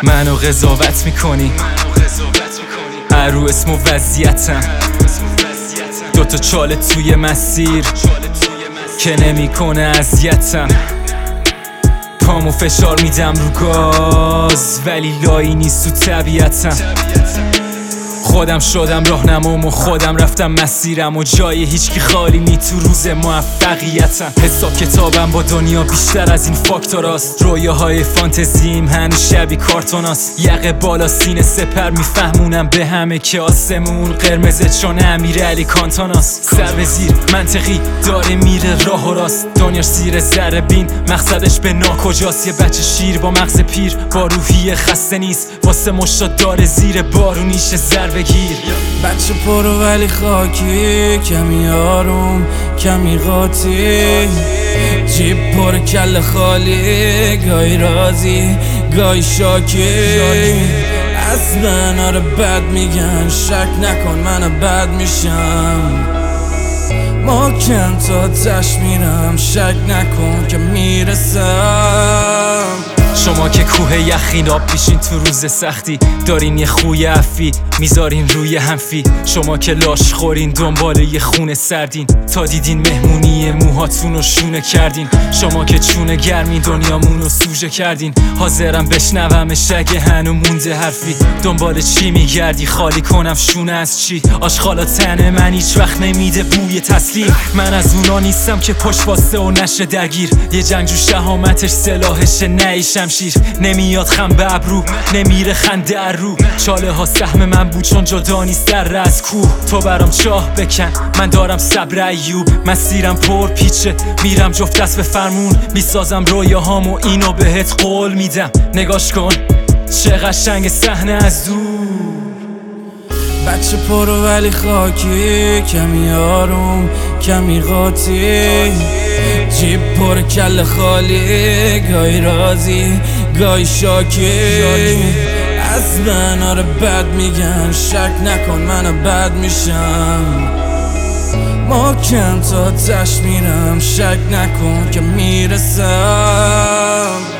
منو قضاوت میکنی رو اسم و وضعیتم دوتا چاله توی مسیر که نمیکنه اذیتم پامو فشار میدم رو گاز ولی لایی نیست تو طبیعتم خودم شدم راهنمام و خودم رفتم مسیرم و جای هیچکی خالی نی تو روز موفقیتم حساب کتابم با دنیا بیشتر از این فاکتوراست رویاهای فانتزیم هنوز شبیه کارتوناست یقه بالا سینه سپر میفهمونم به همه که آسمون قرمزه چون امیرعلی کانتوناست سر به زیر منطقی داره میره راه و راست دنیا سیر ذره بین مقصدش به ناکجاست یه بچه شیر با مغز پیر با روحی خسته نیست واسه مشت داره زیر بارونیش ضربه گیر بچه پرو ولی خاکی کمی آروم کمی قاطی جیب پر کل خالی گاهی راضی گاهی شاکی از من آره بد میگن شک نکن من بد میشم محکم تا تش میرم شک نکن که میرسم شما که کوه یخین آب پیشین تو روز سختی دارین یه خوی عفی میذارین روی همفی شما که لاش خورین دنبال یه خونه سردین تا دیدین مهمونی موهاتون رو شونه کردین شما که چونه گرمین دنیامون رو سوژه کردین حاضرم بشنومش اگه هنو مونده حرفی دنبال چی میگردی خالی کنم شونه از چی آشغالا تن من هیچ وقت نمیده بوی تسلیم من از اونا نیستم که پشت واسه و نشه درگیر یه جنگجو شهامتش سلاحش نه شمشیر نمیاد خم به ابرو نمیره خنده رو چاله ها سهم من بود چون جدا نیست در از کوه تو برام چاه بکن من دارم صبر ایوب مسیرم پر پیچه میرم جفت دست به فرمون میسازم رویاهامو اینو بهت قول میدم نگاش کن چه قشنگ صحنه از دور بچه پرو ولی خاکی کمی آروم کمی قاطی جیب پر کل خالی گاهی راضی گاهی شاکی از من آره بد میگن شک نکن من بد میشم محکم تا تش میرم شک نکن که میرسم